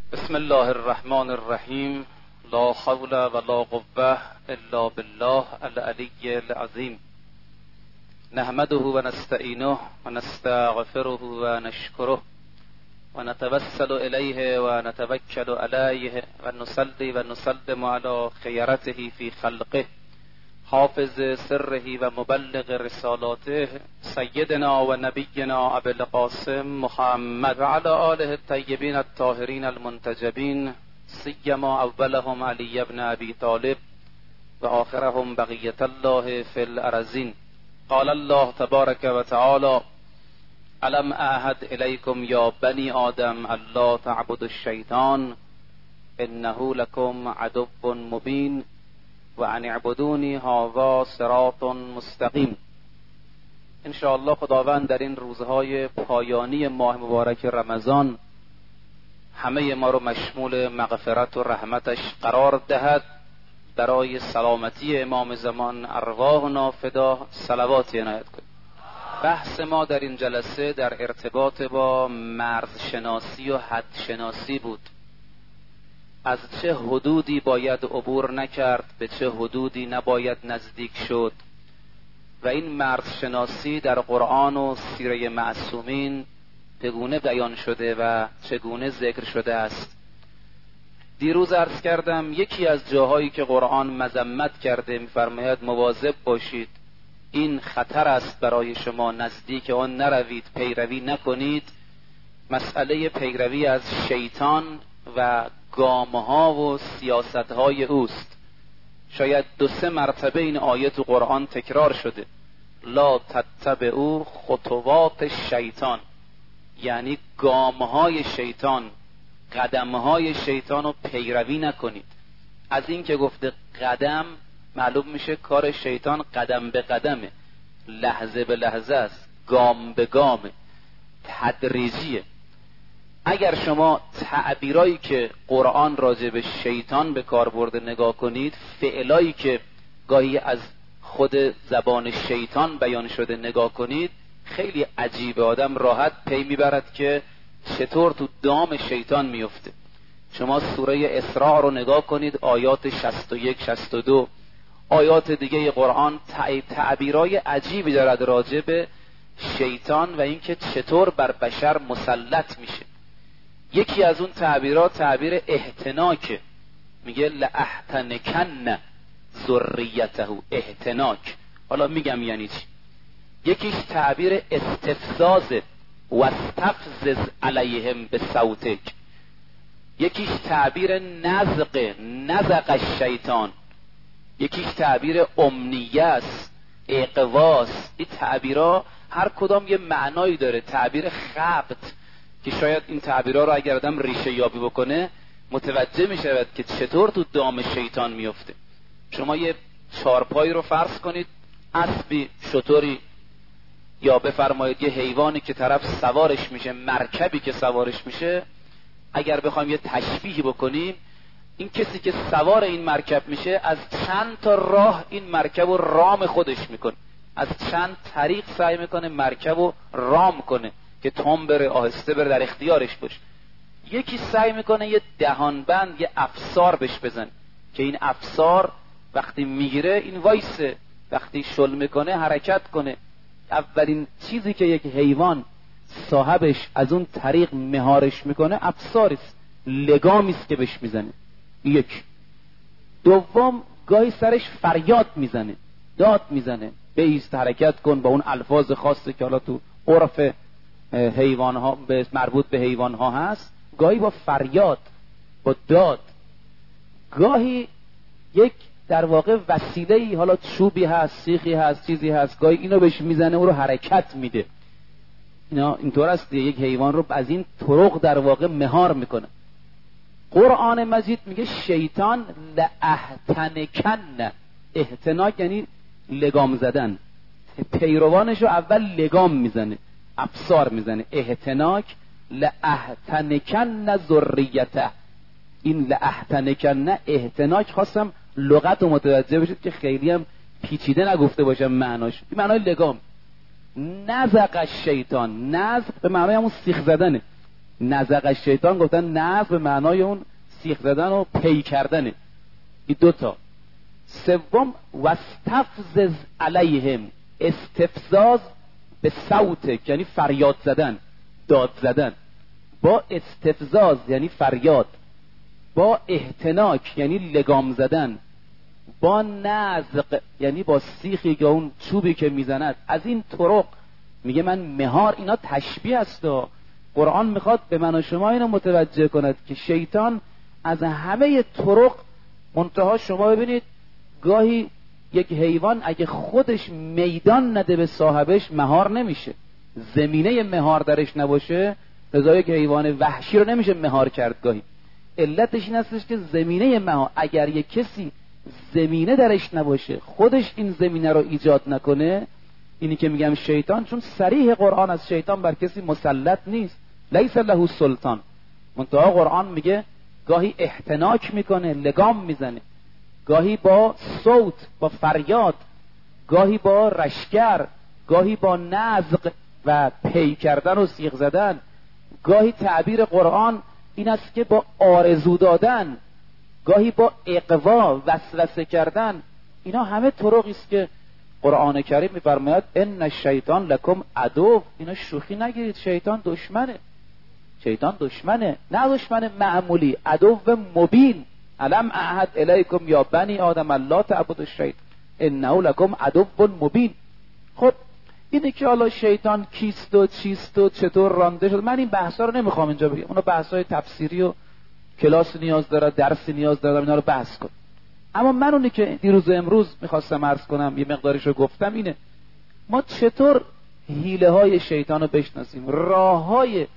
بسم الله الرحمن الرحیم. لا حول ولا قوة الا بالله العلی العظیم. نحمده و نستعینه و نستغفره و نشکره و نتوسل الیه و نتوکل علیه و نصلی و نسلم علی خیرته فی خلقه حافظ سره و مبلغ رسالاته سیدنا و نبینا ابی القاسم محمد و علی آله الطیبین الطاهرین المنتجبین، سیما اولهم علی ابن ابی طالب و آخرهم بقیة الله فی الارضین. قال الله تبارک و تعالی: الم اعهد الیکم یا بنی آدم الا تعبدوا الشیطان انه لکم عدو مبین و ان اعبدونی هذا صراط مستقیم. ان شاء الله خداوند در این روزهای پایانی ماه مبارک رمضان همه ما رو مشمول مغفرت و رحمتش قرار دهد. برای سلامتی امام زمان ارواحنا فدا صلوات عنایت کنید. بحث ما در این جلسه در ارتباط با مرز شناسی و حد شناسی بود. از چه حدودی باید عبور نکرد، به چه حدودی نباید نزدیک شد و این مرز شناسی در قرآن و سیره معصومین چگونه بیان شده و چگونه ذکر شده است. دیروز عرض کردم یکی از جاهایی که قرآن مذمت کرده می‌فرماید مواظب باشید، این خطر است برای شما، نزدیک آن نروید، پیروی نکنید. مسئله پیروی از شیطان و گامها و سیاستهای اوست. شاید 2-3 مرتبه این آیه تو قرآن تکرار شده: لا تتبعوا خطوات الشیطان، یعنی گامهای شیطان، قدمهای شیطان رو پیروی نکنید. از این که گفته قدم معلوم میشه کار شیطان قدم به قدمه، لحظه به لحظه است، گام به گامه، تدریجیه. اگر شما تعبیرایی که قرآن راجع به شیطان به کار برده نگاه کنید، فعلایی که گاهی از خود زبان شیطان بیان شده نگاه کنید، خیلی عجیبه. آدم راحت پی میبرد که چطور تو دام شیطان میفته. شما سوره اسراء رو نگاه کنید، آیات 61 62، آیات دیگه قرآن تعبیرای عجیبی دارد راجع به شیطان و اینکه چطور بر بشر مسلط میشه. یکی از اون تعبیرات تعبیر احتناکه، میگه لأحتنکن ذریته، احتناک. حالا میگم یعنی چی. یکیش تعبیر استفزازه، واستفزز علیهم بصوتک. یکیش تعبیر نزق، نزق الشیطان. یکیش تعبیر امنیه است، اقواس. این تعبیرها هر کدام یه معنایی داره. تعبیر خبط که شاید این تعبیرها رو اگر آدم ریشه یابی بکنه متوجه می شود که چطور تو دام شیطان میفته. شما یه چارپایی رو فرض کنید، اسبی، شتری، یا بفرمایید یه حیوانی که طرف سوارش میشه، مرکبی که سوارش میشه. اگر بخوایم یه تشبیهی بکنیم، این کسی که سوار این مرکب میشه از چند تا راه این مرکب رو رام خودش میکنه، از چند طریق سعی میکنه مرکب رو رام کنه که تون بره، آهسته بره، در اختیارش باشه. یکی سعی میکنه یه دهانبند، یه افسار بهش بزنه که این افسار وقتی میگیره این وایسه، وقتی شل میکنه حرکت کنه. اولین چیزی که یک حیوان صاحبش از اون طریق مهارش میکنه افساریست، لگامیست که بهش میزنه. یک. دوم، گاهی سرش فریاد میزنه، داد میزنه، بایست، حرکت کن، با اون الفاظ خاصی که حالا تو عرف حیوانها مربوط به حیوانها هست. گاهی با فریاد، با داد. گاهی یک در واقع وسیله‌ای، حالا چوبی هست، سیخی هست، چیزی هست، گاهی اینو بهش میزنه، او رو حرکت میده. اینا اینطور است، یک حیوان رو از این طرق در واقع مهار میکنه. قرآن مجید میگه شیطان لأحتنکن، احتناک یعنی لگام زدن، پیروانش رو اول لگام میزنه، افسار میزنه. احتناک لأحتنکن ذریته. این لأحتنکن احتناک، خواستم لغت رو متوجه بشید که خیلی هم پیچیده نگفته باشم معناش. این معنای لگام. نزق الشیطان، نزق به معنای همون سیخ زدنه. نزغ شیطان گفتن نزغ به معنای اون سیخ زدن و پی کردنه. این دوتا. سوم واستفزز علیهم، استفزاز به صوت یعنی فریاد زدن، داد زدن. با استفزاز یعنی فریاد، با احتناک یعنی لگام زدن، با نزغ یعنی با سیخی که اون چوبی که میزند. از این طرق میگه من مهار، اینا تشبیه است و قرآن میخواد به من و شما اینو متوجه کند که شیطان از همه طرق، منتها شما ببینید گاهی یک حیوان اگه خودش میدان نده به صاحبش مهار نمیشه، زمینه مهار درش نباشه، لذا یک حیوان وحشی رو نمیشه مهار کرد. گاهی علتش این هستش که زمینه مهار، اگر یک کسی زمینه درش نباشه، خودش این زمینه رو ایجاد نکنه، اینی که میگم شیطان، چون صریح قرآن از شیطان بر کسی مسلط نیست، لیس له سلطان، منتها قرآن میگه گاهی احتناک میکنه، لگام میزنه، گاهی با صوت، با فریاد، گاهی با رشگر، گاهی با نزغ و پی کردن و سیغ زدن. گاهی تعبیر قرآن این است که با آرزو دادن، گاهی با اقوا، وسوسه کردن. اینا همه طرقی است که قرآن کریم میفرماید ان الشیطان لکم عدو. اینا شوخی نگیرید، شیطان دشمنه. شیطان دشمنه، نه دشمن معمولی، عدو مبین. الم اعهد الیکم یا بنی آدم لا تعبدوا الشیطان انه لکم عدو مبین. خب اینه که حالا شیطان کیست و چیست و چطور رانده شد، من این بحثا رو نمیخوام اینجا بگم، اونا بحثای تفسیری و کلاس نیاز داره، درس نیاز داره، اینا رو بحث کن. اما من اونی که دیروز امروز میخواستم عرض کنم، یه مقداریش رو گفتم، اینه ما چطور حیله های شیطان رو بشناسیم، راه های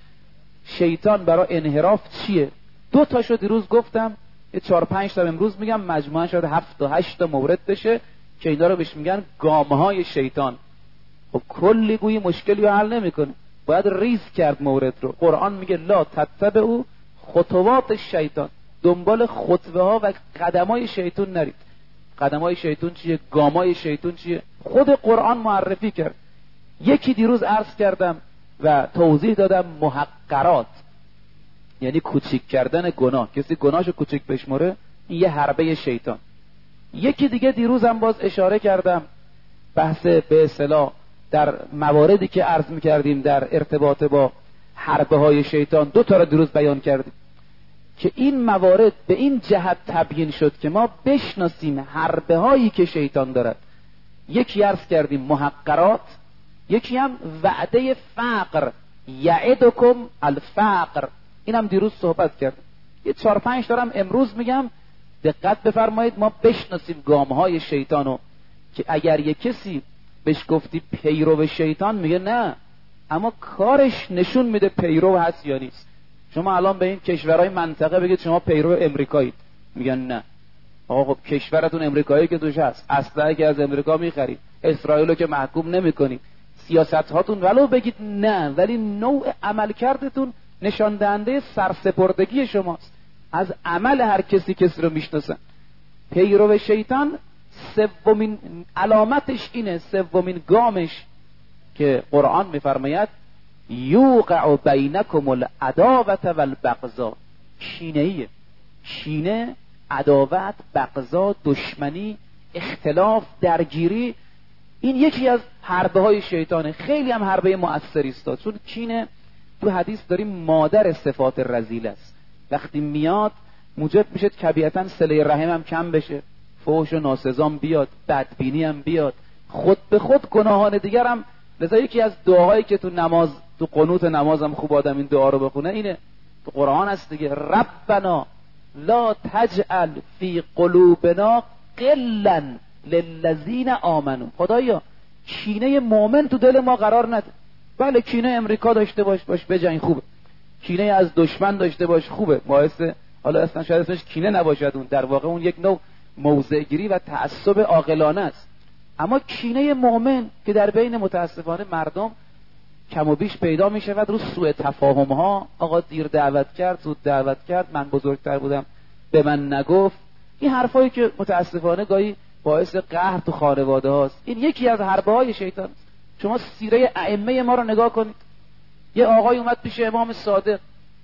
شیطان برای انحراف چیه. 2 تاشو دیروز گفتم، یه 4-5 تا امروز میگم، مجموعاً شاید 7 تا 8 تا مورد بشه که اینا رو بهش میگن گامه های شیطان. خب کلی گویی مشکلی رو حل نمیکنه، باید ریز کرد مورد رو. قرآن میگه لا تتبعوا خطوات شیطان، دنبال خطوه ها و قدم های شیطان نرید. قدم های شیطان چیه؟ گام های شیطان چیه؟ خود قرآن معرفی کرد. یکی دیروز عرض کردم و توضیح دادم، محقرات یعنی کوچیک کردن گناه. کسی گناهشو کوچیک بشمره، این یه حربه شیطان. یکی دیگه دیروزم باز اشاره کردم، بحث به اصطلاح در مواردی که عرض میکردیم در ارتباط با حربه های شیطان، 2 تا رو دیروز بیان کردیم که این موارد به این جهت تبیین شد که ما بشناسیم حربه هایی که شیطان دارد. یکی عرض کردیم محقرات، یکی هم وعده فقر، یعدکم الفقر، اینم دیروز صحبت کردیم. یه 4-5 دارم امروز میگم، دقت بفرمایید ما بشناسیم گامهای شیطانو، که اگر یک کسی بهش گفتی پیرو شیطان میگه نه، اما کارش نشون میده پیرو هست یا نیست. شما الان به این کشورهای منطقه بگید شما پیرو امریکایید، میگن نه. آقا خب کشورتون امریکایی که توش هست، اسلحه که از امریکا میخرید، اسرائیلو که محکوم نمیکنید، سیاست هاتون ولو بگید نه، ولی نوع عمل کردتون نشان دهنده سرسپردگی شماست. از عمل هر کسی رو میشناسن. پیرو شیطان سومین علامتش اینه، سومین گامش که قرآن میفرماید یوقع بینکم العداوة والبغضاء. کینه‌ایه، کینه، عداوت، بغضا، دشمنی، اختلاف، درگیری. این یکی از حربه های شیطانه، خیلی هم حربه مؤثری است، چون کینه تو حدیث داریم مادر صفات رذیل است. وقتی میاد موجب میشه طبیعتا صله رحم هم کم بشه، فحش و ناسزام بیاد، بدبینی هم بیاد، خود به خود گناهان دیگر هم. لذا یکی از دعاهایی که تو نماز، تو قنوت نماز هم خوب آدم این دعا رو بخونه اینه، تو قرآن هست دیگه، ربنا لا تجعل فی قلوبنا غلا للذین آمنوا. خدایا کینه مؤمن تو دل ما قرار نده. بله کینه امریکا داشته باش بجنگ، خوبه. کینه از دشمن داشته باش، خوبه. باعث حالا اصلا شاید اسمش کینه نباشد، اون در واقع اون یک نوع موضع گیری و تعصب عاقلانه است. اما کینه مؤمن که در بین متاسفانه مردم کم و بیش پیدا می شود، رو سوء تفاهم ها، آقا دیر دعوت کرد، زود دعوت کرد، من بزرگتر بودم به من نگفت، این حرفایی که متاسفانه گاهی باعث قهر تو خانواده هاست. این یکی از حربه های شیطان. شما سیره ائمه ما رو نگاه کنید. یه آقای اومد پیش امام صادق،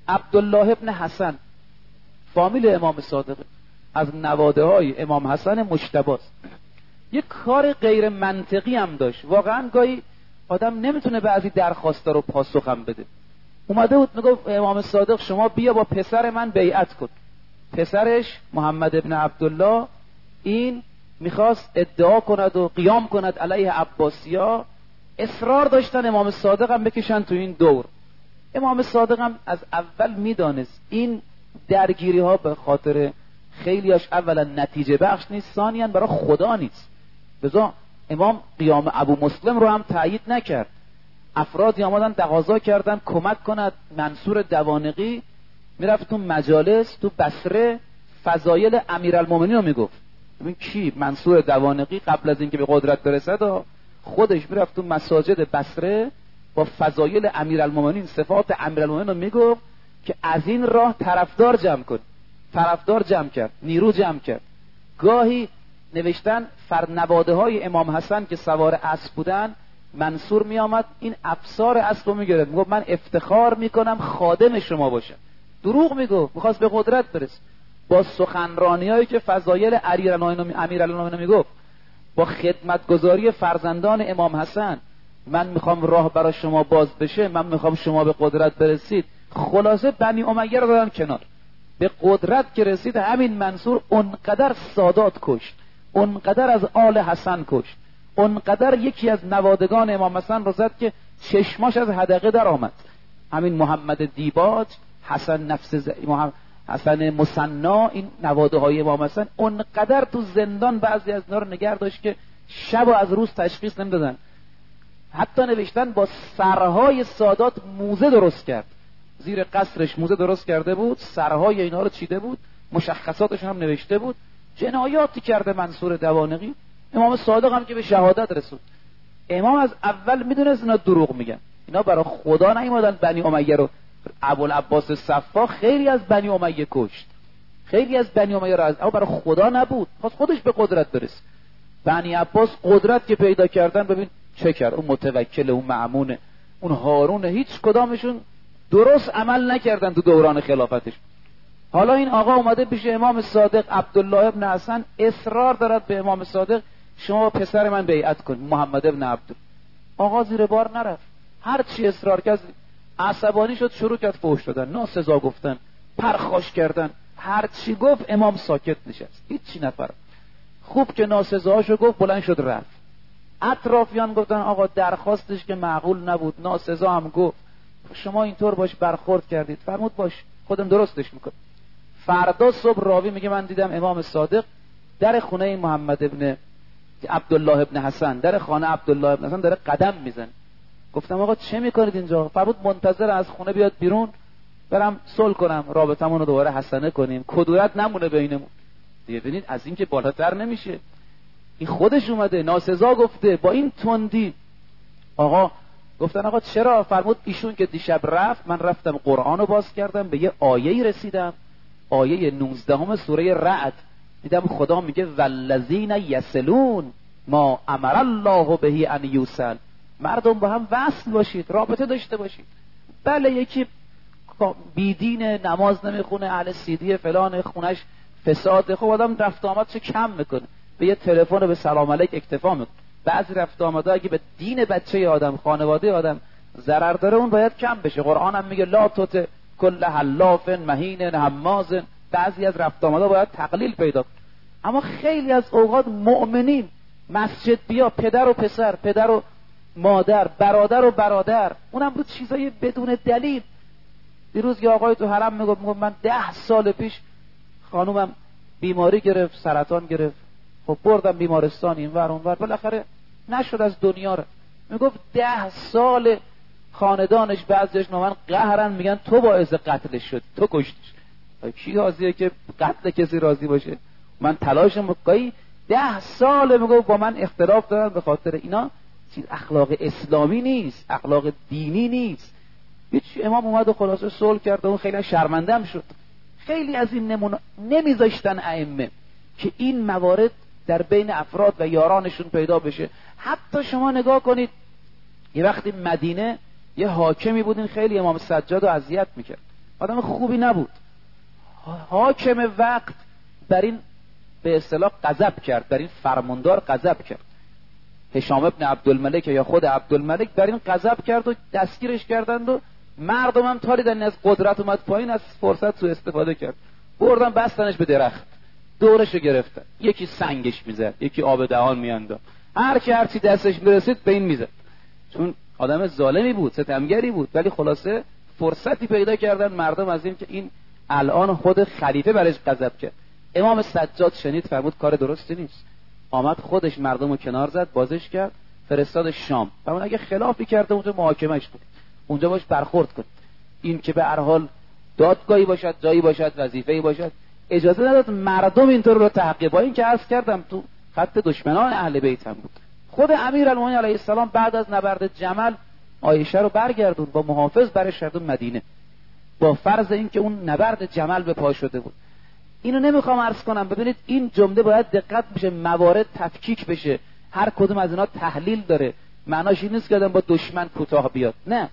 عبدالله ابن حسن فامیل امام صادق، از نواده های امام حسن مجتبی است. یک کار غیر منطقی هم داشت. واقعا گاهی آدم نمیتونه بعضی درخواستا رو پاسخ هم بده. اومده بود میگفت امام صادق شما بیا با پسر من بیعت کن. پسرش محمد ابن عبدالله این میخواست ادعا کند و قیام کند علیه عباسی‌ها، اصرار داشتن امام صادق هم بکشن تو این دور. امام صادق هم از اول میدانست این درگیری ها به خاطر خیلیاش اولا نتیجه بخش نیست، ثانیاً برای خدا نیست. لذا امام قیام ابو مسلم رو هم تایید نکرد. افرادی آمدن تقاضا کردن کمک کند منصور دوانقی، میرفت تو مجالس تو بصره فضایل امیرالمومنین رو میگفت. ببین کی؟ منصور دوانقی قبل از اینکه به قدرت برسد خودش میرفت تو مساجد بصره با فضایل امیرالمومنین صفات امیرالمومنین رو میگفت که از این راه طرفدار جمع کن. طرفدار جمع کرد، نیرو جمع کرد. گاهی نوشتن فرنواده های امام حسن که سوار اسب بودن، منصور می آمد این افسار اسب رو می گرفت، می گفت من افتخار می کنم خادم شما باشم. دروغ می گفت، می خواست به قدرت برس. با سخنرانی هایی که فضایل امیرالمومنین می گفت، با خدمتگزاری فرزندان امام حسن، من میخوام راه برای شما باز بشه، من میخوام شما به قدرت برسید. خلاصه بنی امیه رو دادن کنار. به قدرت که رسید همین منصور اونقدر سادات کشت، اونقدر از آل حسن کشت، اونقدر یکی از نوادگان امام حسن رو زد که چشماش از حدقه در آمد. همین محمد دیباج، حسن مصنا، این نواده های امام حسن اونقدر تو زندان بعضی از اینا رو نگه داشت که شب و از روز تشخیص نمیدادن. حتی نوشتن با سرهای سادات موزه درست کرد، زیر قصرش موزه درست کرده بود، سرهای اینا رو چیده بود، مشخصاتشون هم نوشته بود. جنایاتی کرده منصور دوانقی. امام صادق هم که به شهادت رسید. امام از اول میدونست اینا دروغ میگن، اینا برای خدا نیومدن بنی امیه رو. ابوالعباس صفا خیلی از بنی امیه کشت، خیلی از بنی امیه رو اما برای خدا نبود، خواست خودش به قدرت برسه. بنی عباس قدرت که پیدا کردن، ببین چه کرد. اون متوکل، اون مأمون، اون هارون، هیچ کدامشون درست عمل نکردن تو دوران خلافتش. حالا این آقا اومده پیش امام صادق، عبدالله ابن حسن اصرار دارد به امام صادق شما پسر من بیعت کن، محمد ابن عبد. آقا زیر بار نرفت، هر چی اصرار کرد عصبانی شد، شروع کرد فحش دادن، ناسزا گفتن، پرخاش کردن. هر چی گفت امام ساکت نشست، هیچی نفر. خوب که ناسزاشو گفت بلند شد رفت. اطرافیان گفتن آقا درخواستش که معقول نبود، ناسزا هم گفت، شما اینطور باش برخورد کردید. فرمود باش خودم درستش میکنم. فردا صبح راوی میگه من دیدم امام صادق در خونه محمد ابن عبدالله ابن حسن، در خانه عبدالله ابن حسن داره قدم میزنه. گفتم آقا چه میکنید اینجا؟ فرمود منتظر از خونه بیاد بیرون برم صلح کنم، رابطمون رو دوباره حسنه کنیم، کدورت نمونه بینمون. ببینید از این که بالاتر نمیشه. این خودش اومده ناسزا گفته با این تندی. آقا گفتن آقا چرا؟ فرمود ایشون که دیشب رفت، من رفتم قرآن رو باز کردم، به یه آیه‌ای رسیدم، آیه 19 سوره رعد، دیدم خدا میگه والذین یصلون ما امر الله به ان یوصل. مردم با هم وصل باشید، رابطه داشته باشید. بله یکی بیدین، نماز نمیخونه، اهل سیدی فلان، خونش فساد، خب آدم رفت آمد چه کم میکنه، به یه تلفن به سلام علیک اکتفا میکنه. بعضی رفت آمده اگه به دین بچه آدم، خانواده آدم ضرر داره، اون باید کم بشه. قرآن هم میگه لا تطع کل حلاف مهین هماز. بعضی از رفت آمده باید تقلیل پیدا کنه. اما خیلی از اوقات مؤمنین مسجد بیا، پدر و پسر، پدر و مادر، برادر و برادر، اونم بود چیزای بدون دلیل. دیروز یه آقای تو حرم میگفت من 10 سال پیش خانومم بیماری گرفت، سرطان گرفت، خب بردم بیمارستان اینور اونور، بالاخره نشد از دنیا رو. میگفت 10 سال خاندانش بعضیش من قهرن، میگن تو باعث قتلش شد، تو کشتیش. کی راضیه که قتل کسی راضی باشه؟ من تلاشم بکنی 10 سال میگفت با من اختلاف دارن به خاطر اینا. چیز اخلاق اسلامی نیست، اخلاق دینی نیست. هیچ. امام اومد و خلاصه صلح کرد و اون خیلی شرمنده هم شد. خیلی از این نمونه نمیذاشتن ائمه که این موارد در بین افراد و یارانشون پیدا بشه. حتی شما نگاه کنید یه وقتی مدینه یه حاکمی بود، این خیلی امام سجاد رو اذیت میکرد. آدم خوبی نبود. حاکم وقت بر این به اصطلاح غضب کرد، بر این فرماندار غضب کرد. هشام ابن عبدالملک یا خود عبدالملک بر این غضب کرد و دستگیرش کردند و مردم هم تاریدن از قدرت اومد پایین، از فرصت سوء استفاده کرد، بردن بستنش به درخت، دورشو گرفتن، یکی سنگش میزد، یکی آب دهان میانداخت، هرچی دستش میرسید به این میزد. چون آدم ظالمی بود، ستمگری بود، ولی خلاصه فرصتی پیدا کردن مردم از این که این الان خود خلیفه برش غضب کرد. امام سجاد شنید، فرمود کار درستی نیست. آمد خودش مردمو کنار زد، بازش کرد، فرستاد شام. فرمود اگه خلافی کرده اونجا محاکمهش کنید، اونجا باش برخورد کنید. این که به هر حال دادگاهی باشد، جایی باشد، وظیفه‌ای باشد، اجازه نداد مردم اینطور رو تحقیر. با این که عرض کردم تو خط دشمنان اهل بیت هم بود. خود امیرالمومنین علیه السلام بعد از نبرد جمل عایشه رو برگردون، با محافظ برش گردون مدینه، با فرض این که اون نبرد جمل به پا شده بود. اینو نمیخوام عرض کنم، ببینید این جمله باید دقت بشه، موارد تفکیک بشه، هر کدوم از اینا تحلیل داره. معناش این نیست که آدم با دشمن کوتاه بیاد، نه،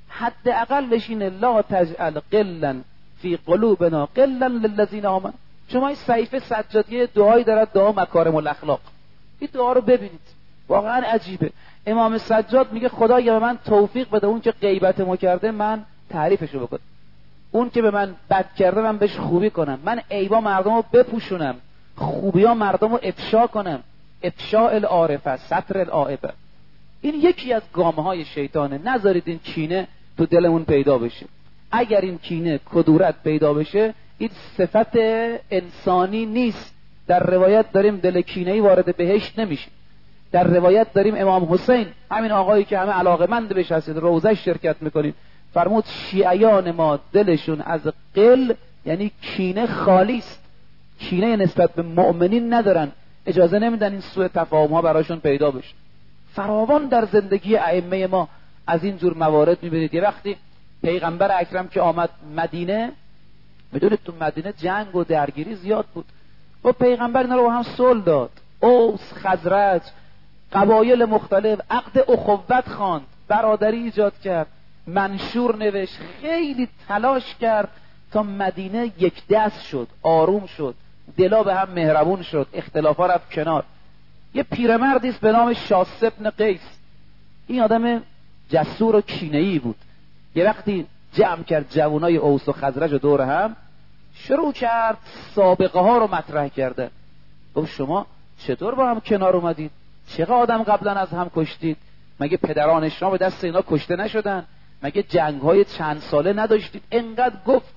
حداقلش اینه لا تجعل قلا فی قلوبنا قلا للذین آمنوا. شما این صحیفه سجادیه دعایی دارد، دعا مکارم الاخلاق، این دعا رو ببینید، واقعا عجیبه. امام سجاد میگه خدایا به من توفیق بده اون که غیبت ما کرده من تعریفشو بکنم، اون که به من بد کرده من بهش خوبی کنم، من عیبا مردم رو بپوشونم، خوبیا مردم رو افشا کنم. افشاء العارفه ستر العائبه. این یکی از گامه های شیطانه. نذارید این کینه تو دلمون پیدا بشه. اگر این کینه کدورت پیدا بشه، این صفت انسانی نیست. در روایت داریم دل کینه‌ای وارد بهشت نمیشه. در روایت داریم امام حسین، همین آقایی که همه علاقه‌مند بهش هستید، روزش شرکت میکنید، فرمود شیعیان ما دلشون از قل یعنی کینه خالی است، کینه نسبت به مؤمنین ندارن، اجازه نمیدن این سوء تفاهم ها براشون پیدا بشه. فراوان در زندگی ائمه ما از این جور موارد میبینید. یه وقتی پیغمبر اکرم که آمد مدینه، میدونید تو مدینه جنگ و درگیری زیاد بود، و پیغمبر اینا رو با هم صلح داد، اوس، خزرج، قبایل مختلف، عقد اخوت خواند، برادری ایجاد کرد، منشور نوشت، خیلی تلاش کرد تا مدینه یک دست شد، آروم شد، دلا به هم مهربون شد، اختلافا رفت کنار. یه پیرمردی است به نام شاس ابن قیس، این آدم جسور و کینه‌ای بود. یه وقتی جمع کرد جوانای اوس و خزرج دور هم، شروع کرد سابقه ها رو مطرح کرده. گفت شما چطور با هم کنار اومدید؟ چقدر آدم قبلا از هم کشتید؟ مگه پدران شما به دست اینا کشته نشدن؟ مگه جنگ های چند ساله نداشتید؟ انقدر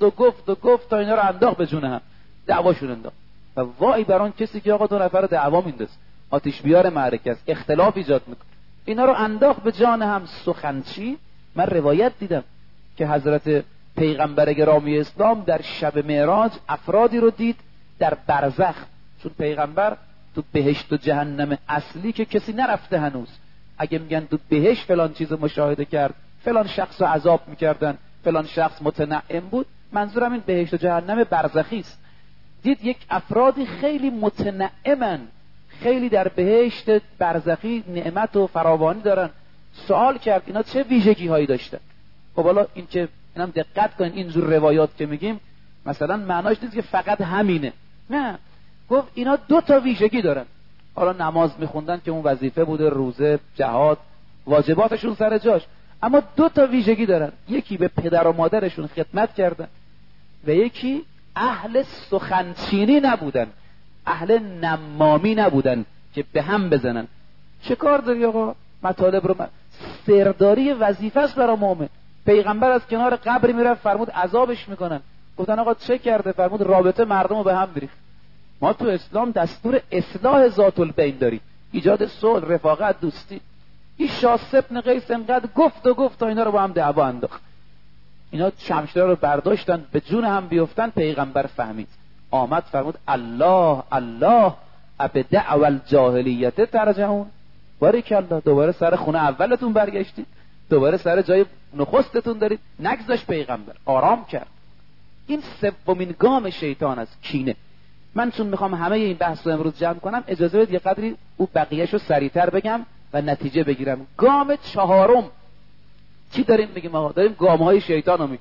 گفت تا اینا رو انداخت به جون هم، دعواشون انداخت. و وای بران کسی که آقا 2 نفر دعوا میندازه، آتش بیار معرکه است، اختلاف ایجاد میکنه، اینا رو انداخت به جان هم. سخنچی من روایت دیدم که حضرت پیغمبر گرامی اسلام در شب معراج افرادی رو دید در برزخ، چون پیغمبر تو بهشت و جهنم اصلی که کسی نرفته هنوز، اگه میگن تو بهشت فلان چیز مشاهده کرد، فلان شخص رو عذاب میکردن، فلان شخص متنعم بود، منظورم این بهشت و جهنم برزخی است. دید یک افرادی خیلی متنعمن، خیلی در بهشت برزخی نعمت و فراوانی دارن. سوال کرد اینا چه ویژگی هایی داشتن؟ خب حالا این که اینم دقت کنین، این جور روایات که میگیم مثلا معناش نیست که فقط همینه، نه، گفت اینا 2 تا ویژگی دارن. حالا نماز میخوندن که اون وظیفه بوده، روزه، جهاد، واجباتشون سر جاش، اما 2 تا ویژگی دارن. یکی به پدر و مادرشون خدمت کردن و یکی اهل سخنچینی نبودن، اهل نمامی نبودن که به هم بزنن. چه کار داری آقا؟ مطالب رو سرداری وظیفه است برای مؤمن. پیغمبر از کنار قبری میرفت، فرمود عذابش میکنن. گفتن آقا چه کرده؟ فرمود رابطه مردم رو به هم بریخت. ما تو اسلام دستور اصلاح ذات البین داریم، ایجاد صلح، رفاقت، دوستی. این شاس ابن قیس انقدر گفت تا اینا رو با هم دعوا انداخت. اینا شمشیر رو برداشتن به جون هم بیفتن. پیغمبر فهمید، آمد فرمود الله الله ابدع الجاهلیت ترجعون. باریکالله، دوباره سر خونه اولتون برگشتید، دوباره سر جای نخستتون دارید. نگذاشت پیغمبر، آرام کرد. این 3مین گام شیطان است، کینه. من چون میخوام همه این بحث رو امروز جمع کنم، اجازه بدید یه قدری او بقیه‌شو سریعتر بگم و نتیجه بگیرم. گام 4 چی داریم میگیم آقا؟ داریم گام‌های شیطان رو میگیم.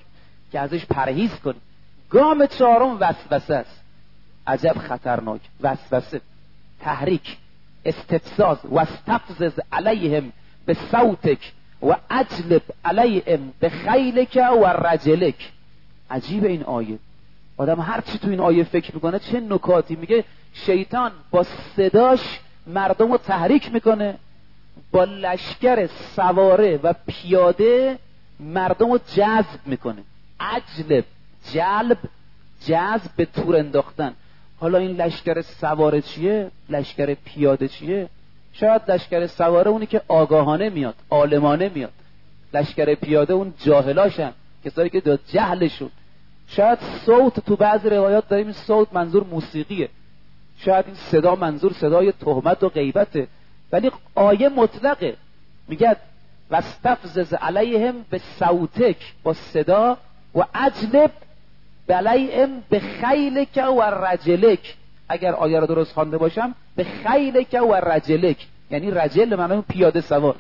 که ازش پرهیز کنی. گام چهارم وسوسه است. عجب خطرناک. وسوسه، تحریک، استفزاز. واستفزز علیهم به صوتک و اجلب علیهم به خیلک و رجلک. عجیب این آیه. آدم هر چی تو این آیه فکر میکنه چه نکاتی. میگه شیطان با صداش مردم رو تحریک میکنه، با لشکر سواره و پیاده مردم رو جذب میکنه. اجلب، جلب، جذب، به تور انداختن. حالا این لشکر سواره چیه؟ لشکر پیاده چیه؟ شاید لشکر سواره اونی که آگاهانه میاد، عالمانه میاد. لشکر پیاده اون جاهلاشن، کسایی که داد جهلشون. شاید صوت تو بعضی روایات داریم این صوت منظور موسیقیه، شاید این صدا منظور صدای تهمت و غیبته، ولی آیه مطلقه. میگه واستفزز علیهم به صوتک، با صدا، و اجلب علیهم به خیلک و رجلک. اگر آیه رو درست خوانده باشم، به خیلک و رجلک، یعنی رجل معنی پیاده سوار.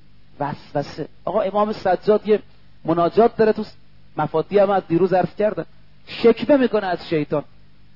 وسوسه. آقا امام سجاد یه مناجات داره تو مفاتیح، هم از دیروز عرض کردم، شکوه میکنه از شیطان.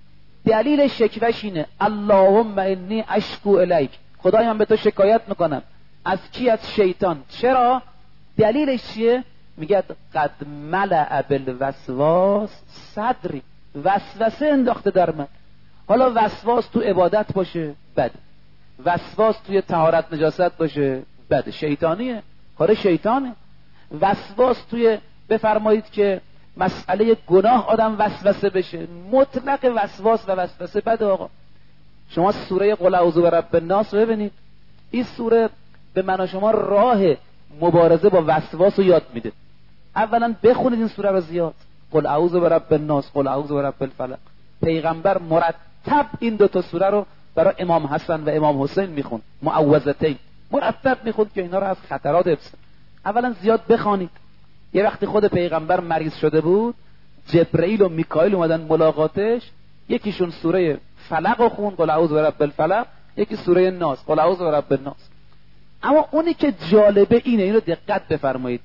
دلیل شکوهش اینه اللهم انی اشکو الیک، خدای من به تو شکایت میکنم. از کی؟ از شیطان. چرا؟ دلیلش چیه؟ میگه قد ملأ بالوسواس صدری، وسوسه انداخته در من. حالا وسواس تو عبادت باشه بده، وسواس توی طهارت نجاست باشه بده، شیطانیه، کار شیطانه. وسواس توی، بفرمایید که مسئله گناه آدم وسوسه بشه، مطلق وسواس و وسوسه بده. آقا شما سوره قل اعوذ برب الناس رو ببینید، این سوره به من و شما راه مبارزه با وسواس رو یاد میده. اولا بخونید این سوره رو زیاد، قل اعوذ برب الناس، قل اعوذ برب الفلق. پیغمبر مرتب این دوتا سوره رو برای امام حسن و امام حسین میخوند، معوذتین مرتب میخوند که اینا رو از خطرات حفظ. اولا زیاد بخوانید. یه وقتی خود پیغمبر مریض شده بود، جبرئیل و میکائیل اومدن ملاقاتش، یکیشون سوره فلق رو خوند، قل اعوذ برب الفلق، یکی سوره ناس، قل اعوذ برب الناس. اما اونی که جالبه اینه، اینو دقت بفرمایید،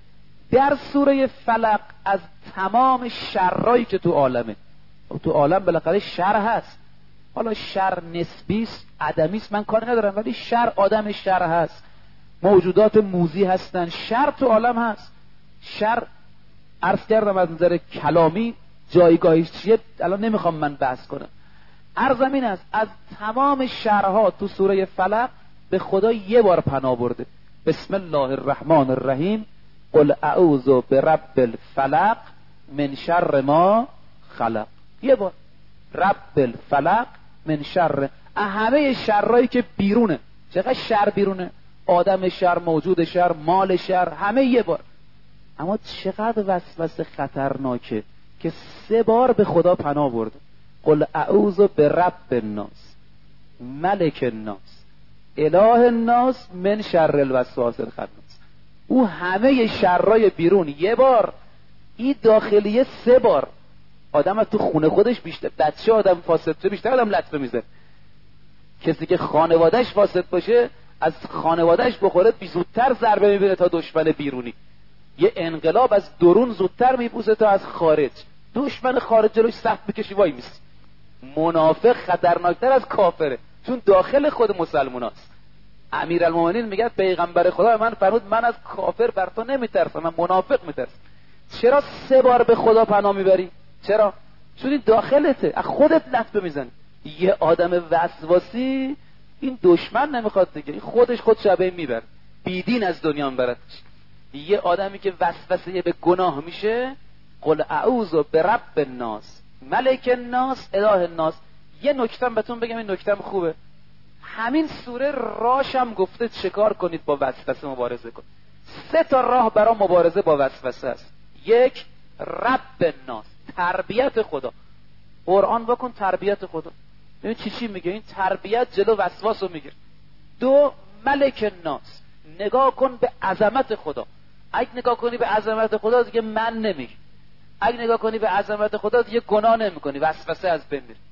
در سوره فلق از تمام شرایی که تو عالمه، تو عالم بالاخره شر هست، حالا شر نسبیست، عدمیست، من کار ندارم، ولی شر آدم شر هست، موجودات موذی هستن، شر تو عالم هست. شر عرض کردم از نظر کلامی جایگاهیش چیه، الان نمیخوام من بحث کنم. عرضم این است از تمام شرها تو سوره فلق به خدا یه بار پناه برده. بسم الله الرحمن الرحیم، قل اعوذ برب الفلق من شر ما خلق. یه بار رب الفلق من شر، همه شرهایی که بیرونه. چقدر شر بیرونه، آدم شر، موجود شر، مال شر، همه یه بار. اما چقدر وسوسه خطرناکه که 3 بار به خدا پناه برده. قل اعوذ برب الناس، ملک الناس، اله الناس، من شر الوسواس الخناس. او همه شرای بیرون یه بار، این داخلیه 3 بار. آدم تو خونه خودش بیشتر، بچه آدم فاسد بیشتر آدم لطمه میزه. کسی که خانوادهش فاسد باشه، از خانوادهش بخوره زودتر ضربه میبینه تا دشمن بیرونی. یه انقلاب از درون زودتر میپوسه تا از خارج. دشمن خارج جلوش صف بکشی وای میسی. منافق خطرناکتر از کافره، چون داخل خود مسلمان هست. امیرالمومنین میگه پیغمبر خدا من فرمود من از کافر بر تو نمیترسم، من منافق میترسم. چرا 3 بار به خدا پناه میبری؟ چرا؟ چون این داخلته، از خودت لطمه میزنی. یه آدم وسواسی این دشمن نمیخواد دیگه، این خودش خود شبه میبره، بیدین از دنیا میبرد. یه آدمی که وسوسه به گناه میشه، قل اعوذ برب الناس، ملک الناس، اله الناس. یه نکتم بهتون بگم، این نکتم خوبه. همین سوره راشم گفته چیکار کنید با وسوسه مبارزه کن. 3 تا راه برای مبارزه با وسوسه است. 1 رب الناس، تربیت خدا. قرآن بکن تربیت خدا. ببین چی میگه، این تربیت جلو وسواس رو میگیره. 2 ملک الناس، نگاه کن به عظمت خدا. اگه نگاه کنی به عظمت خدا دیگه من نمیگی، اگه نگاه کنی به عظمت خدا دیگه گناه نمیکنی، وسوسه از بین میره.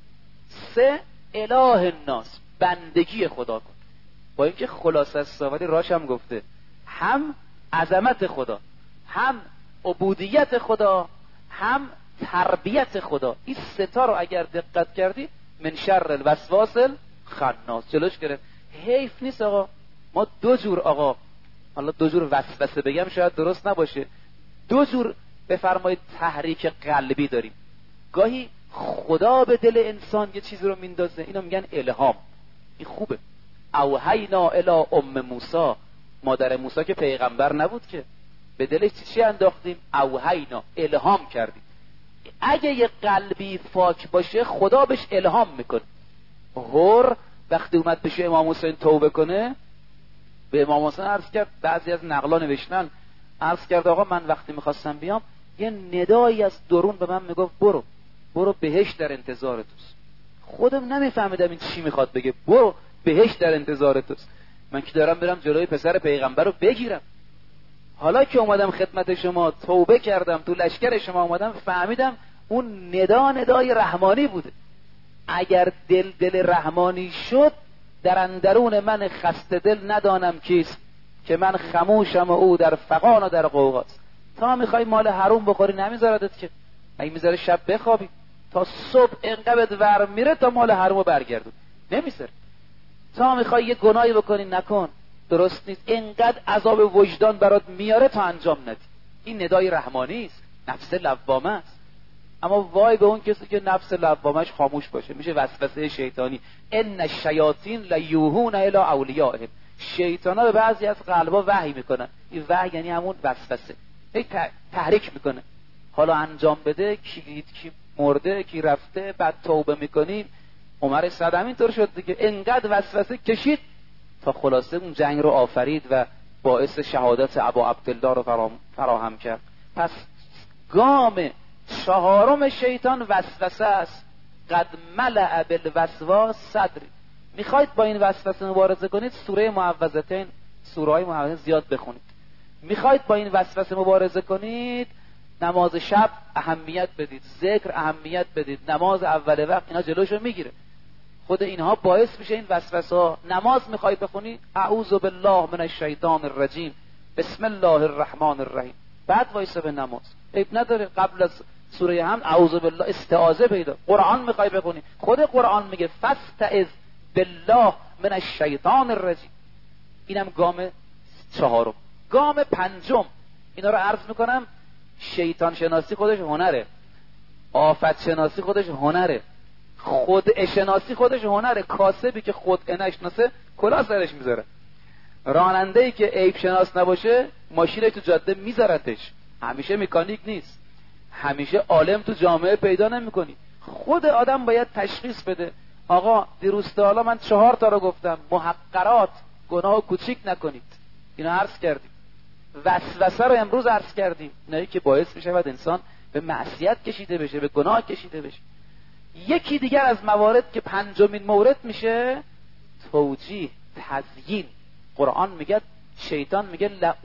3 اله الناس، بندگی خدا کن. با اینکه خلاصه استواری راش هم گفته، هم عظمت خدا، هم عبودیت خدا، هم تربیت خدا. این ستا رو اگر دقت کردی من شر الوسواس الخناس جلوش گرفت. حیف نیست آقا ما دو جور، آقا حالا دو جور وسوسه بگم شاید درست نباشه، دو جور بفرمایید تحریک قلبی داریم. گاهی خدا به دل انسان یه چیزی رو میندازه، اینو میگن الهام. این خوبه. اوحینا الی ام موسی، مادر موسی که پیغمبر نبود که، به دلش چی انداختیم؟ اوحینا، الهام کردیم. اگه یه قلبی پاک باشه خدا بهش الهام میکنه. هور وقتی اومد بشه امام حسین توبه کنه، به امام حسین عرض کرد، بعضی از نقلا نوشتن، عرض کرد آقا من وقتی میخواستم بیام یه ندایی از درون به من میگفت برو بهشت در انتظار توست. خودم نمیفهمیدم این چی میخواد بگه، برو بهشت در انتظار توست. من که دارم برم جلوی پسر پیغمبر رو بگیرم. حالا که اومدم خدمت شما توبه کردم، تو لشکر شما اومدم، فهمیدم اون ندای رحمانی بوده. اگر دل رحمانی شد، در اندرون من خسته دل ندانم کیست، که من خموشم و او در فغان و در غوغاست. تا میخوای مال حروم بخوری نمیذاردت که، اگه میذاره شب بخوابی تا صبح انقدر ور میره تا مال حروم برگردون، نمیذاره. تا میخوای یه گناهی بکنی نکن، درست نیست، انقدر عذاب وجدان برات میاره تا انجام ندی. این ندای رحمانی است، نفس لوامه است. اما وای به اون کسی که نفس لوامش خاموش باشه، میشه وسوسه شیطانی. ان الشیاطین لیوحون الی اولیائهم، شیطانا به بعضی از قلبا وحی میکنن. این وحی یعنی همون وسوسه، تحریک میکنه. حالا انجام بده، کی مرده، کی رفته، بعد توبه میکنیم. عمر صدم اینطور شد دیگه، انقدر وسوسه کشید تا خلاصه اون جنگ رو آفرید و باعث شهادت ابا عبدالله رو فراهم کرد. پس گام چهارم شیطان وسوسه است. قد ملأ بالوسواس صدری. میخواید با این وسوسه مبارزه کنید، سوره معوذتین، سوره های معوذتین زیاد بخونید. میخواید با این وسوسه مبارزه کنید، نماز شب اهمیت بدید، ذکر اهمیت بدید، نماز اول وقت، اینا جلوشو میگیره. خود اینها باعث میشه این وسوسه ها. نماز میخوای بخونی، اعوذ بالله من الشیطان الرجیم، بسم الله الرحمن الرحیم، بعد وایسا به نماز. عیب نداره قبل از سوره هم اعوذ بالله استعاذه پیدا. قرآن میخوای بخونی، خود قرآن میگه فاستعذ بالله من الشیطان الرجیم. اینم گام چهارم. گام پنجم، اینا رو عرض میکنم، شیطان شناسی خودش هنره، آفت شناسی خودش هنره، خود شناسی خودش هنره. کاسبی که خود نشناسه کلاه سرش میذاره. راننده‌ای که عیب شناس نباشه ماشین تو جاده میذارتش. همیشه مکانیک نیست، همیشه عالم تو جامعه پیدا نمیکنی. خود آدم باید تشخیص بده. آقا دیروز تا حالا من 4 تا رو گفتم، محقرات، گناه کوچیک نکنید، اینا عرض کردیم. وسوسه رو امروز عرض کردیم، اینایی که باعث میشه انسان به معصیت کشیده بشه، به گناه کشیده بشه. یکی دیگر از موارد که پنجمین مورد میشه، توجیه، تزیین. قرآن میگه، شیطان میگه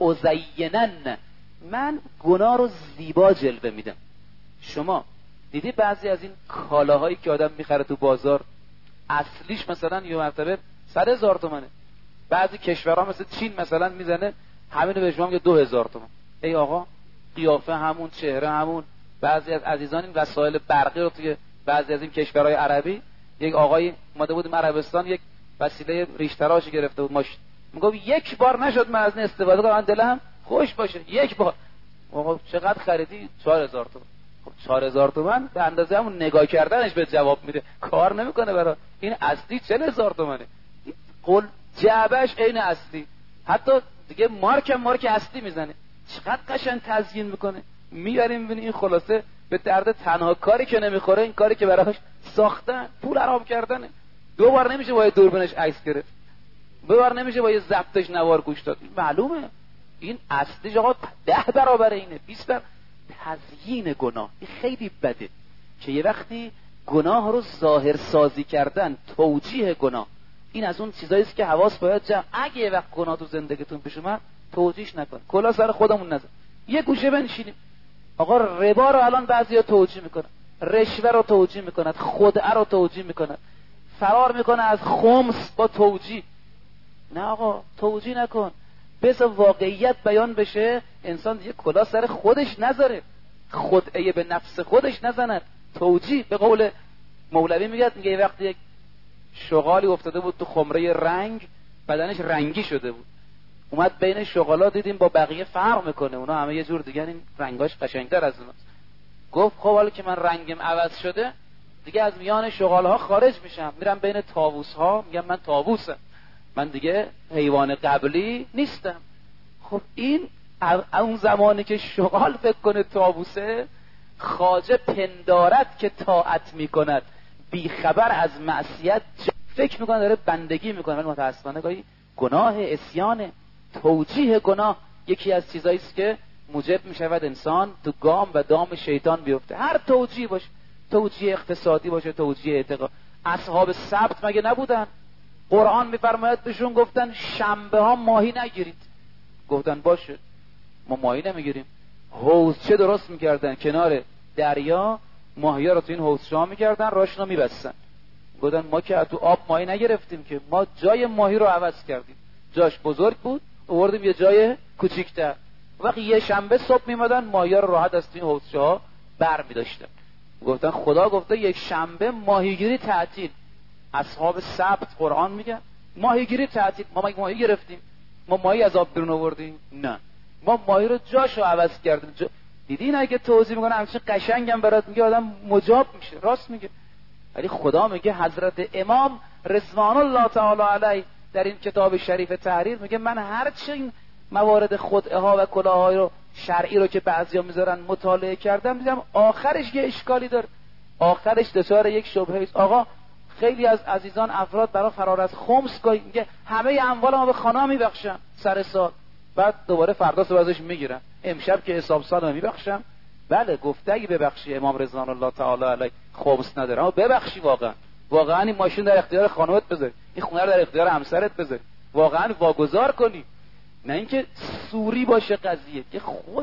لأزینن، من گناه رو زیبا جلوه میدم. شما دیدی بعضی از این کالاهایی که آدم میخره تو بازار، اصلیش مثلا یه مرتبه 100,000 تومنه، بعضی کشورها مثل چین مثلا میزنه همینو به شما میگه 2,000 تومن. ای آقا، قیافه همون، چهره همون. بعضی از عزیزان این وسایل برقی رو توی بعضی از این کشورهای عربی، یک آقایی اومده بود عربستان، یک وسیله ریشتراش گرفته بود ماشین، میگم یک بار نشد من از این استفاده کنم دلم خوش باشه، یک بار. آقا چقدر خریدی؟ 4,000 تومان. خب 4,000 تومان به اندازه همون نگاه کردنش به جواب میده، کار نمیکنه برای این. اصلی 40,000 تومانه. قول جعبش عین اصلی، حتی دیگه مارک اصلی میزنه. چقدر قشنگ تزیین میکنه. میبریم میبینی این خلاصه به درد تنها کاری که نمیخوره این کاری که براش ساختن، پول حرام کردنه. 2 بار نمیشه با دوربینش عکس گرفت، 2 بار نمیشه با ضبطش نوار گوش داد. معلومه این اصلیش آقا 10 برابر اینه، 20 برابر. تزیین گناه این خیلی بده، که یه وقتی گناه رو ظاهر سازی کردن، توجیه گناه، این از اون چیزایی است که حواس باید جمع. اگه یه وقت گناه تو زندگیتون پیش اومد، توجیهش نکن، کلا سر خودمون نزن، یه گوشه بنشینیم. آقا ربا رو الان بعضیا توجیه میکنن، رشوه رو توجیه میکنن، خدعه رو توجیه میکنن، فرار میکنه از خمس با توجیه. نه آقا، توجیه نکن، بذار واقعیت بیان بشه، انسان دیگه کلا سر خودش نذاره. خدعه به نفس خودش نزند. توجیه به قول مولوی میگه یه وقتی یک شغالی افتاده بود تو خمره رنگ، بدنش رنگی شده بود، اومد بین شغالا دیدیم با بقیه فرق میکنه، اونا همه یه جور دیگه، این رنگاش قشنگتر از اوناست. گفت خب حالا که من رنگم عوض شده دیگه از میان شغالها خارج میشم، میرم بین طاووس‌ها، میگم من طاووسم، من دیگه حیوان قبلی نیستم. خب این اون زمانی که شغال فکر کنه طاووسه، خواجه پندارد که طاعت میکند، بی خبر از معصیت فکر میکنه داره بندگی میکنه، ولی متاسفانه گاهی گناه اسیان. توجیه گناه یکی از چیزایی است که موجب میشود انسان تو گام و دام شیطان بیفته. هر توجیه باشه، توجیه اقتصادی باشه، توجیه اعتقاد. اصحاب سبت مگه نبودن؟ قرآن میفرماید بهشون گفتن شنبه ها ماهی نگیرید، گفتن باشه ما ماهی نمیگیریم. حوضچه درست میکردن کنار دریا، ماهی ها رو تو این حوضچه ها میکردن، راشون رو میبستن. گفتن ما که تو آب ماهی نگرفتیم که، ما جای ماهی رو عوض کردیم، جاش بزرگ بود آوردیم یه جای کوچیک‌تر. وقتی یه شنبه صبح میمدن ماهی ها رو راحت از این حوضچه ها بر میداشتن. گفتن خدا گفته یک شنبه ماهیگیری تعطیل. اصحاب سبت قرآن میگه ماهیگیری تعطیل. ما ماهی گرفتیم؟ ما ماهی از آب بیرون آوردیم؟ نه، ما ماهی رو جاشو عوض کردیم. دیدی نه که توضیح میکنه همچین قشنگم برات میگه، آدم مجاب میشه، راست میگه. ولی خدا میگه، حضرت امام رضوان الله تعالی علیه در این کتاب شریف تحریر میگه من هرچی موارد خدعه ها و کلاهای رو شرعی رو که بعضیا میذارن مطالعه کردم، دیدم آخرش یه اشکالی داره، آخرش دچار یک شبهه است. آقا خیلی از عزیزان افراد برای فرار از خمس میگه همه اموال ما به خانه میبخشم سر سال، بعد دوباره فردا صبح ازش میگیرم، امشب که حساب سال میبخشم. بله گفته اگه ببخشی امام رضوان الله تعالی علیه خمس نداره، اما ببخشی واقعا این ماشین در اختیار خانومت بذار، این خونه رو در اختیار همسرت بذار، واقعا واگذار کنی، نه اینکه سوری باشه قضیه. که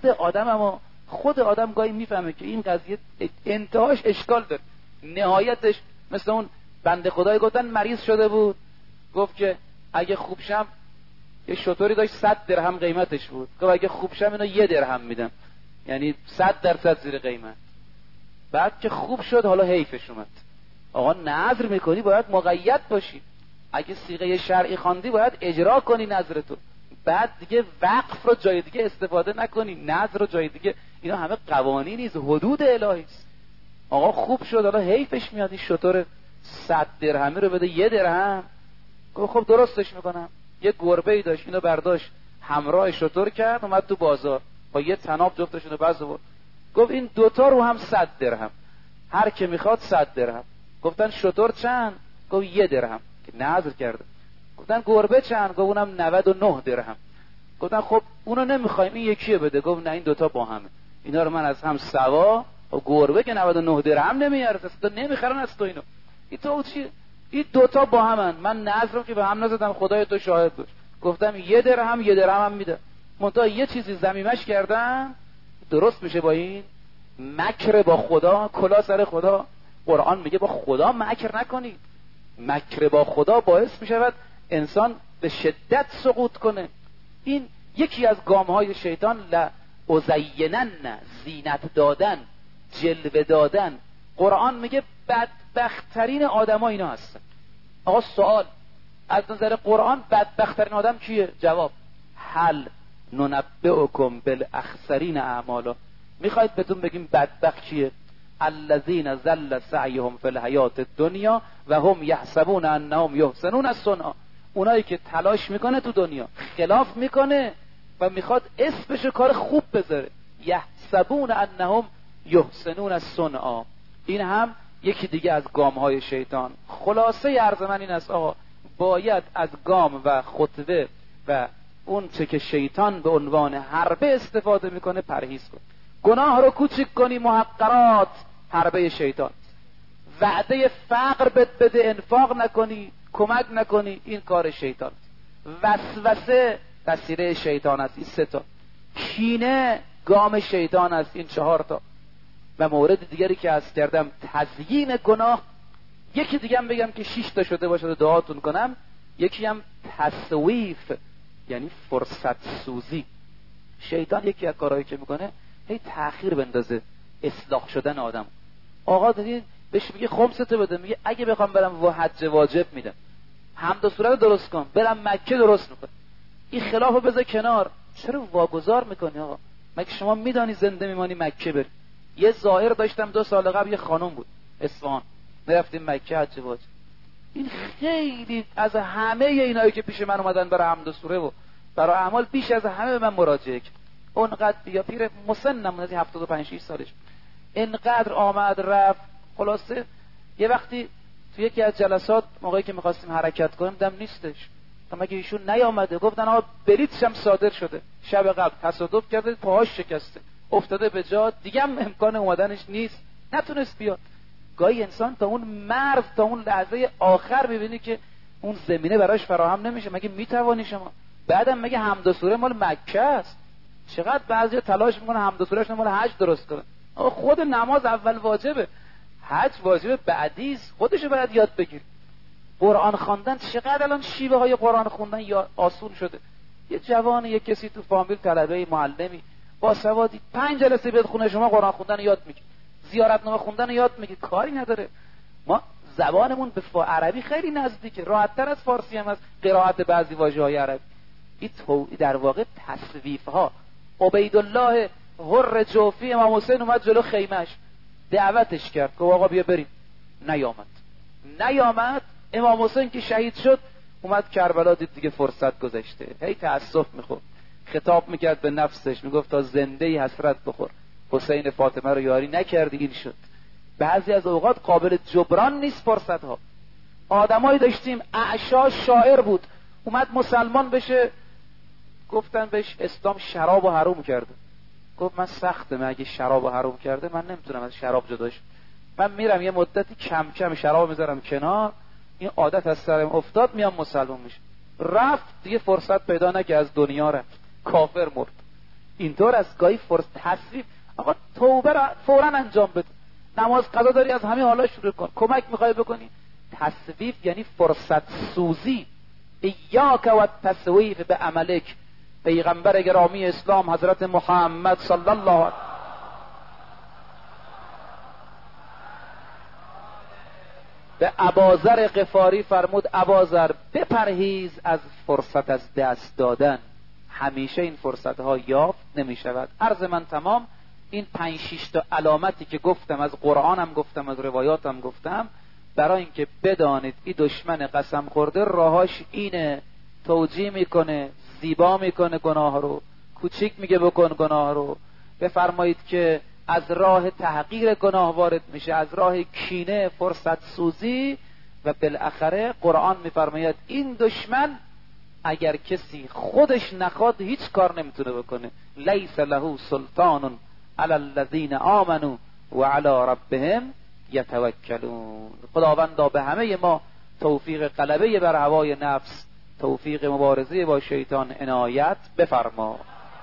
خود آدم گاهی میفهمه که این قضیه انتهاش اشکال داره، نهایتش مثل اون بنده خدای گفتن مریض شده بود، گفت که اگه خوب شم، یه شطوری داشت 100 درهم قیمتش بود، گفت اگه خوب شم اینو 1 درهم میدم، یعنی 100% زیر قیمت. بعد که خوب شد حالا حیفش اومد. آقا نذر میکنی باید مقید باشی، اگه صیغه شرعی خواندی باید اجرا کنی نذر تو، بعد دیگه وقف رو جای دیگه استفاده نکنی، نذر رو جای دیگه. اینا همه قوانین نیست، حدود الهی است. آقا خوب شد حالا حیفش میاد این شطور 100 درهمی رو بده 1 درهم. گفت خب درستش میکنم. یه گربه‌ای داشت، اینو برداشت همراه شطور کرد، اومد تو بازار با یه طناب جفتشونو بس آورد، گفت این دوتا رو هم 100 درهم، هر که میخواد 100 درهم. گفتن شطور چند؟ گفت 1 درهم که نذر کرده. گفتن گربه چند؟ گفت اونم 99 درهم. گفتن خب اونو نمیخوایم این یکیه بده. گفت نه این دوتا با همه، اینا رو من از هم سوا، و گربه که 99 درهم نمیارزه، تو نمیخرن از تو اینو، این تو چیه؟ این دوتا با همن، من نذرم که به هم نزدم، خدای تو شاهد باش. گفتم 1 درهم 1 درهم هم میده، منتها یه چیزی ضمیمش کردم درست میشه با این مکر با خدا، کلا سر خدا. قرآن میگه با خدا مکر نکنید. مکر با خدا باعث میشود انسان به شدت سقوط کنه. این یکی از گامهای شیطان، لازینن، زینت دادن، جلوه دادن. قرآن میگه بدبختترین آدم ها اینا هستن. آقا سوال، از نظر قرآن بدبختترین آدم کیه؟ جواب، هل ننبئکم بالاخسرین اعمالا. میخواید بهتون بگیم بدبخت کیه؟ الذین ضل سعیهم فی الحیات الدنیا و هم یحسبون انهم یحسنون صنعا. اونایی که تلاش میکنه تو دنیا، خلاف میکنه و میخواد اسمش کار خوب بذاره، یحسبون انهم یحسنون صنعا. این هم یکی دیگه از گامهای شیطان. خلاصه عرض من این است آقا، باید از گام و خطوه و اون چه که شیطان به عنوان حربه استفاده میکنه پرهیز کن. گناه رو کوچک کنی، محقرات، حربه شیطان. وعده فقر بده، انفاق نکنی، کمک نکنی، این کار شیطان. وسوسه وسیله شیطان است، این 3 تا. کینه گام شیطان است، این 4 تا. و مورد دیگری که عرض کردم تزیین گناه. یکی دیگه هم بگم که 6 تا شده باشه دعاتون کنم. یکی هم تسویف، یعنی فرصت سوزی. شیطان یکی از کارهایی که میکنه هی تأخیر بندازه، اصلاح شدن آدم. آقا دیدین بهش میگه خمستو بده، میگه اگه بخوام برم حج واجب میدم، حمد و سوره درست کن، برم مکه درست میکنم. این خلافو بذار کنار، چرا واگذار میکنی آقا؟ مگه شما میدانی زنده میمانی مکه بری؟ یه ظاهر داشتم 2 سال قبل، یه خانم بود اصفهان، میرفتیم مکه حج واجب. این خیلی از همه اینایی که پیش من اومدن برای حمد و سوره و برای اعمال بیش از همه به من مراجعه کرد. اونقدر بیا پیر مسنم از 75 6 سالش، اینقدر آمد رفت. خلاصه یه وقتی تو یکی از جلسات موقعی که می‌خواستیم حرکت کنیم دم نیستش، تا مگه ایشون نیامده، گفتن آقا بلیطش هم صادر شده، شب قبل تصادف کرده پاهاش شکسته افتاده به جا، دیگه هم امکان اومدنش نیست، نتونست بیاد. گاهی انسان تا اون مرز، تا اون لحظه آخر ببینی که اون زمینه براش فراهم نمیشه. مگه میتوانی شما؟ بعدم مگه حمد و سوره مال مکه است؟ چقدر بعضی تلاش میکنه حمد و سورهش مال حج درست کنه. آقا خود نماز اول واجبه، حج واجبه بعدی است، خودشو باید یاد بگیر. قرآن خواندن چقدر الان شیوه های قرآن خوندن یا آسون شده. یه جوان، یه کسی تو فامیل، طلبه، معلمی با سوادی 5 جلسه بیاد خونه شما قرآن خوندن یاد میگیره، زیارتنامه خوندن یاد میگیره، کاری نداره. ما زبانمون به عربی خیلی نزدیکه، راحت‌تر از فارسی هم از قرائت بعضی واژه‌های عربی. این در واقع تصویف ها. عبیدالله حر جوفی امام حسین اومد جلو خیمه‌اش، دعوتش کرد که آقا بیا بریم، نیامد. امام حسین که شهید شد اومد کربلا، دید دیگه فرصت گذشته، هی تأسف میخورد، خطاب میکرد به نفسش، میگفت تا زنده ای حسرت بخور، حسین فاطمه رو یاری نکردی این شد. بعضی از اوقات قابل جبران نیست فرصت ها. آدمایی داشتیم، اعشا شاعر بود، اومد مسلمان بشه، گفتن بهش اسلام شراب و حروم کرده. گفت من سخته، اگه شراب و حروم کرده من نمیتونم از شراب جداش، من میرم یه مدتی کم کم شراب میذارم کنار، این عادت از سرم افتاد میام مسلمان میشه. رفت دیگه فرصت پیدا نکرد، از دنیا رفت، کافر مرد. اینطور از گاهی فرصت تصویف. آقا توبه را فوراً انجام بده، نماز قضا داری از همین حالا شروع کن، کمک میخوای بکنی. تصویف یعنی فرصت سوزی. ایاک و التسویف به عملک. پیغمبر گرامی اسلام حضرت محمد صلی الله علیه به اباذر غفاری فرمود اباذر بپرهیز از فرصت از دست دادن، همیشه این فرصت ها یافت نمی شود. عرض من تمام. این 5-6 تا علامتی که گفتم، از قرآنم گفتم، از روایاتم گفتم، برای اینکه بدانید این دشمن قسم خورده راهاش اینه، توجیه میکنه، زیبا میکنه گناه رو، کوچیک میگه بکن گناه رو. بفرمایید که از راه تحقیر گناه وارد میشه، از راه کینه، فرصت سوزی، و بالاخره قرآن میفرماید این دشمن اگر کسی خودش نخواد هیچ کار نمیتونه بکنه. لیس له سلطان علی الذین آمنوا و علی ربهم یتوکلون. خداوندا به همه ما توفیق غلبه بر هوای نفس، توفیق مبارزه با شیطان عنایت بفرما.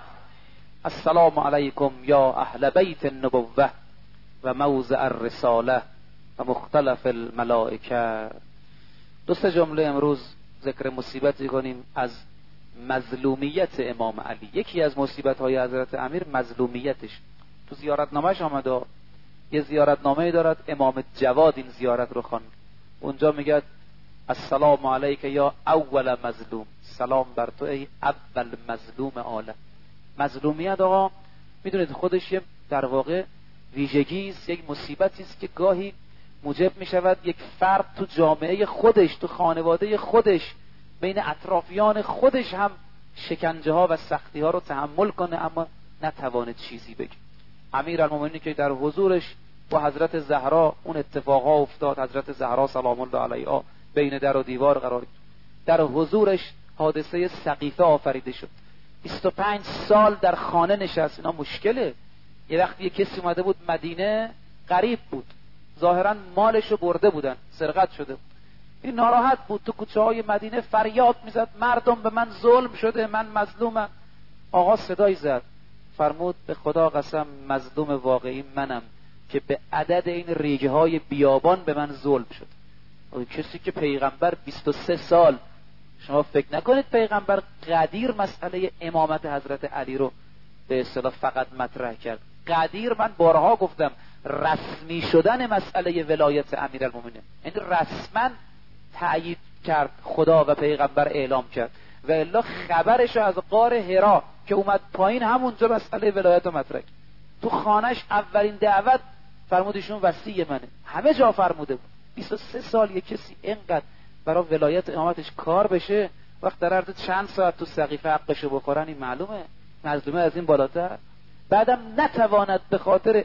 السلام علیکم یا اهل بیت النبوة و موضع الرساله و مختلف الملائکه. 2 جمله امروز ذکر مصیبتی کنیم از مظلومیت امام علی. یکی از مصیبت های حضرت امیر مظلومیتش. تو زیارتنامه‌اش آمده، یه زیارتنامه دارد، امام جواد این زیارت رو خواند. اونجا میگه السلام علیک یا اول مظلوم، سلام بر تو ای اول مظلوم عالم. مظلومیت آقا میدونید خودش یه در واقع ویژگی است، یک مصیبتی است که گاهی موجب میشود یک فرد تو جامعه خودش، تو خانواده خودش، بین اطرافیان خودش هم شکنجه ها و سختی ها رو تحمل کنه اما نتواند چیزی بگه. امیرالمومنین که در حضورش با حضرت زهرا اون اتفاقا افتاد، حضرت زهرا سلام الله علیها بین در و دیوار قرار گرفت، در حضورش حادثه سقیفه آفریده شد. 25 سال در خانه نشست. اینا مشکله. یه وقتی یه کسی اومده بود مدینه، غریب بود، ظاهرا مالشو برده بودن، سرقت شده بود. این ناراحت بود، تو کوچه های مدینه فریاد میزد مردم به من ظلم شده، من مظلومم. آقا صدای زد، فرمود به خدا قسم مظلوم واقعی منم که به عدد این ریگه های بیابان به من ظلم شد. کسی که پیغمبر 23 سال، شما فکر نکنید پیغمبر قدیر مسئله امامت حضرت علی رو به اصطلاح فقط مطرح کرد، قدیر من بارها گفتم رسمی شدن مسئله ولایت امیرالمومنین، یعنی رسما تأیید کرد خدا و پیغمبر اعلام کرد، و الا خبرش از غار حرا که اومد پایین همونجا مسئله ولایت و مطرح. تو خانش اولین دعوت فرمودشون وصی منه، همه جا فرموده بود. 23 سال یک کسی اینقدر برای ولایت امامتش کار بشه، وقت در عرض چند ساعت تو سقیفه حقشو بخورن، این معلومه مظلومه از این بالاتر. بعدم نتواند به خاطر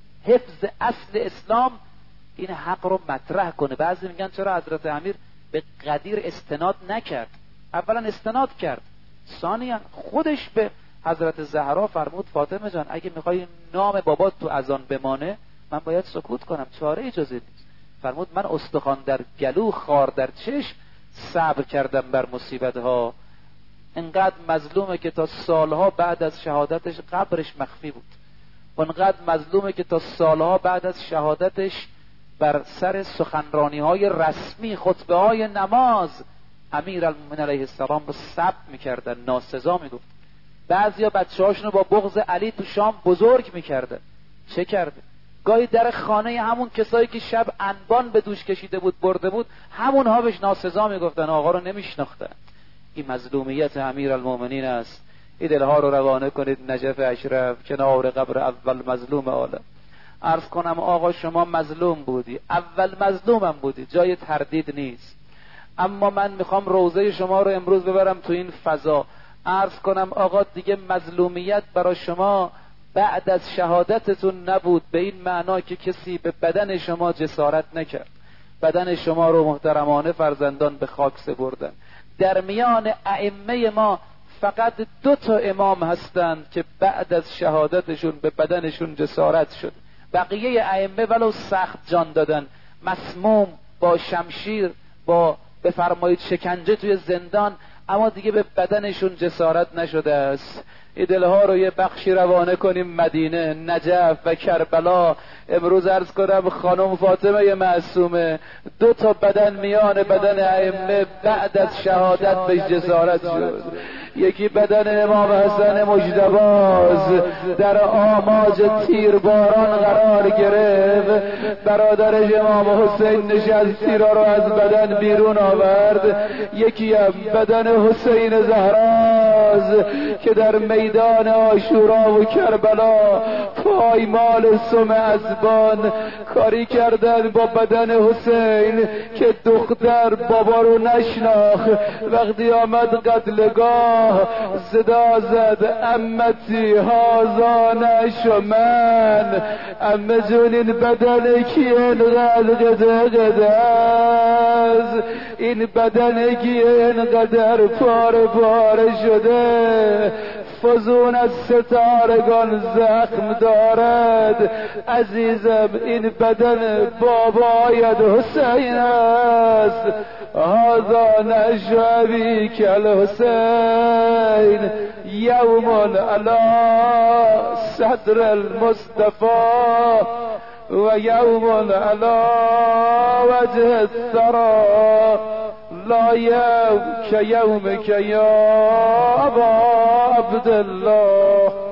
حفظ اصل اسلام این حق رو مطرح کنه. بعضی میگن چرا حضرت امیر به قدیر استناد نکرد؟ اولا استناد کرد، ثانیا خودش به حضرت زهرا فرمود فاطمه جان اگه میخوای نام بابات تو اذان بمانه من باید سکوت کنم، چاره اجازه نیست. فرمود من استخوان در گلو خار در چشم صبر کردم بر مصیبت ها. انقدر مظلومه که تا سالها بعد از شهادتش قبرش مخفی بود، و انقدر مظلومه که تا سالها بعد از شهادتش بر سر سخنرانی های رسمی خطبه های نماز امیرالمومنین علیه السلام رو ثبت میکردن، ناسزا میگفت. بعضیا بچه‌هاشونو با بغض علی تو شام بزرگ میکردن. چه کرده؟ گاهی در خانه همون کسایی که شب انبان به دوش کشیده بود برده بود، همونها بهش ناسزا میگفتن، آقا رو نمیشناختن. این مظلومیت امیرالمومنین است. این دلها رو روانه کنید نجف اشرف کنار قبر اول مظلوم عالم. عرض کنم آقا شما مظلوم بودی، اول مظلومم بودی، جای تردید نیست. اما من میخوام روضه شما رو امروز ببرم تو این فضا. عرض کنم آقا دیگه مظلومیت برای شما بعد از شهادتتون نبود، به این معنا که کسی به بدن شما جسارت نکرد. بدن شما رو محترمانه فرزندان به خاک سپردن. در میان ائمه ما فقط 2 امام هستند که بعد از شهادتشون به بدنشون جسارت شد. بقیه ائمه ولو سخت جان دادن، مسموم، با شمشیر، با بفرمایید شکنجه توی زندان، اما دیگه به بدنشون جسارت نشده است. این دلها رو یه بخشی روانه کنیم مدینه، نجف و کربلا. امروز عرض کنم خانم فاطمه معصومه 2 بدن میان بدن ائمه بعد از شهادت به جسارت شد. یکی بدن امام حسن مجدباز در آماج تیرباران قرار گرفت، برادرش امام حسین نشست تیرا رو از بدن بیرون آورد. یکی هم بدن حسین زهراز که در میدان عاشورا و کربلا پایمال سم ازبان کاری کردن با بدن حسین که دختر بابا رو نشناخت. وقتی آمد قتلگاه صدا زد امتی هازا نشو من، امه جون این بدن کی اینقدر قدر، این بدن کی اینقدر پاره پاره شده، فزون از ستارگان زخم دارد. عزیزم این بدن بابایت حسین است، هذا نشوی کل حسین یوم علی صدر المصطفى و یوم علی وجه الثرى لا یوم که یوم که یا ابا عبدالله.